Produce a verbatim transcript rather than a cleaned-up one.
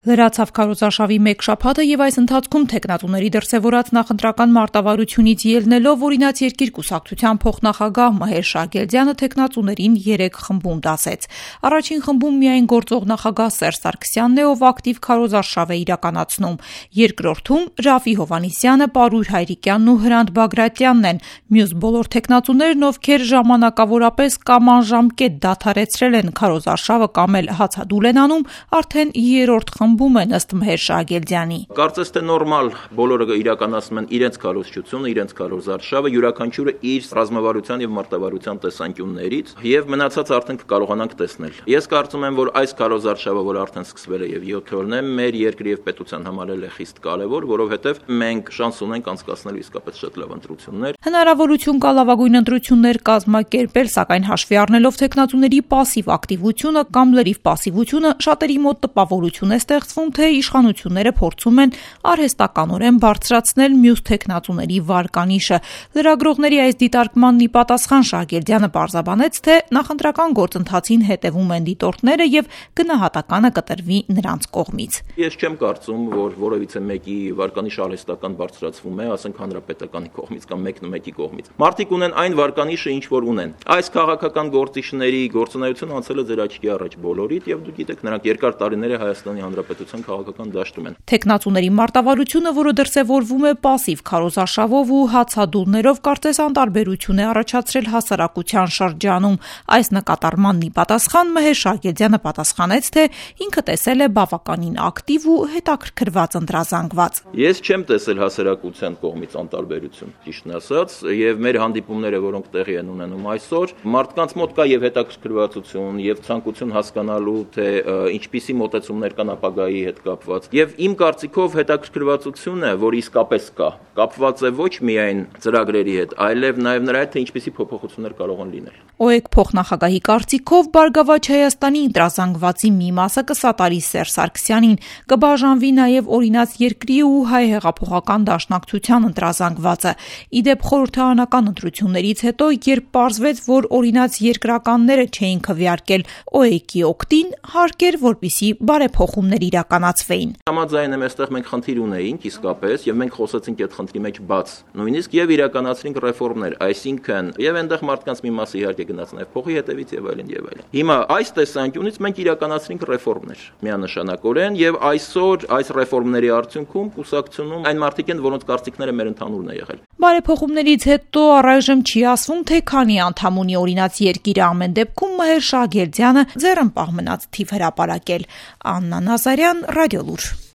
Լրացավ քարոզարշավի մեկ շաբաթը եւ այս ընթացքում տեխնատուների դրսեւորած նախընտրական մարտավարությունից ելնելով օրինաց երկիր կուսակցության փոխնախագահ Մհեր Շահգերդյանը տեխնատուներին երեք խմբում դասեց։ Առաջին խմբում միայն գործող նախագահ Սերժ Սարգսյանն է, ով ակտիվ քարոզարշավ է իրականացնում։ Երկրորդում Ռաֆֆի Հովհաննիսյանը, Պարույր Հայրիկյանն ու Հրանտ Բագրատյանն են։ Մյուս բոլոր տեխնատուներն, ովքեր ժամանակավորապես կամ անժամկետ դադարեցրել են քարոզարշավը կամ էլ հացադուլ են անում, արդեն երրորդ խմբում են ըստ Մհեր Շահգերդյանի։ Կարծես թե նորմալ բոլորը իրականացնում են իրենց քարոզչությունը, իրենց քարոզարշավը, յուրաքանչյուրը իր ռազմավարության եւ մարտավարության տեսանկյուններից, եւ մնացած արդեն կկարողանանք տեսնել։ Ես կարծում եմ, որ այս քարոզարշավը, որ արդեն սկսվել է եւ յոթ օրն է, մեր երկրի եւ պետության համար էլ է խիստ կարեւոր, որովհետեւ մենք շանս ունենք անցկացնել իսկապես շատ լավ ընտրություններ։ Հնարավորություն կա լավագույն ընտրություններ կազմակերպել, սակայն հաշվի առնելով տեխնատուների պասիվ ակտիվությունը կամ լրիվ պասիվությունը, շատերի մոտ տպավորություն է ստեղծվում, թե իշխանությունները փորձում են արհեստականորեն բարձրացնել մյուս տեխնատուների վարկանիշը։ Լրագրողների այս դիտարկմանն ի պատասխան Շահգերդյանը պարզաբանեց, թե նախընտրական գործընթացին հետևում են դիտորդները եւ գնահատականը կտրվի նրանց կողմից։ Ես չեմ կարծում, որ որևիցե մեկի վարկանիշը արհեստական բարձրացվում է, ասենք հանրապետականի կողմից կամ մեկն մեկի կողմից։ Մարդիկ ունեն այն վարկանիշը, ինչ որ ունեն։ Այս քաղաքական գործիչների գործունեությունը անցել է ձեր աչքի առաջ բոլորիդ եւ դուք գիտեք, նրանք երկար տարիներ է Հայաստանի Հանրապետության քաղաքական դաշտում են։ Տեխնատուների մարտավարությունը, որը դրսևորվում է պասիվ քարոզարշավով ու հացադուլներով, կարծես անտարբերություն է առաջացրել հասարակության շրջանում։ Այս նկատառմանն ի պատասխան Մհեր Շահգերդյանը պատասխանեց, թե ինքը տեսել է բավականին ակտիվ ու հետաքրքրված ընտրազանգված։ Ես չեմ տեսել հասարակության կողմից անտարբերություն, ճիշտն ասած, եւ մեր հանդիպումները, որոնք տեղի են ունենում այսօր, մարդկանց մոտ կա եւ հետաքրքրվածություն, եւ ցանկություն հասկանալու, թե ինչպիսի մոտեցումներ կան ապագայի հետ կապված։ Եվ իմ կարծիքով հետաքրքրվածությունը, որ իսկապես կա, կապված է ոչ միայն ծրագրերի հետ, այլև նաև նրա հետ, թե ինչպիսի փոփոխություններ կարող են լինել։ ՕԵԿ փոխնախագահի կարծիքով Բարգավաճ Հայաստանի ընտրազանգվածի մի մասը կսատարի Սերժ Սարգսյանին, կբաժանվի նաև օրինաց երկրի ու հայ հեղափոխական դաշնակցության ընտրազանգվածը։ Իդեպ խորհրդարանական ընտրություններից հետո, երբ պարզվեց, որ օրինաց երկրականները չէին քվեարկել ՕԵԿ-ի օգտին, հարկ էր, որպեսզի բարեփոխումներ իրականացվեին։ Համաձայն եմ, այստեղ մենք խնդիր ունեինք իսկապես, եւ մենք խոսեցինք այդ խնդրի մեջ բաց, նույնիսկ եւ իրականացրինք ռեֆորմներ, այսինքն եւ այնտեղ մարդկանց մի մասը իհարկե գնաց նաեւ փոխի հետևից եւ այլն եւ այլն։ Հիմա այս տեսանկյունից մենք իրականացրինք ռեֆորմներ միանշանակորեն եւ այսօր այս ռեֆորմների արդյունքում կուսակցությունում այն մարդիկ են, որոնց կարծիքները մեր ընդհանուրն է եղել։ Բարեփոխումներից հետո առայժմ չի ասվում, թե քանի անդամ ունի օրինաց երկիրը, ամեն դեպքում Մհեր Շահգերդյանը ձեռնպահ մնաց թիվ հրապարակել։ Աննա Նազարյան, Ռադիոլուր։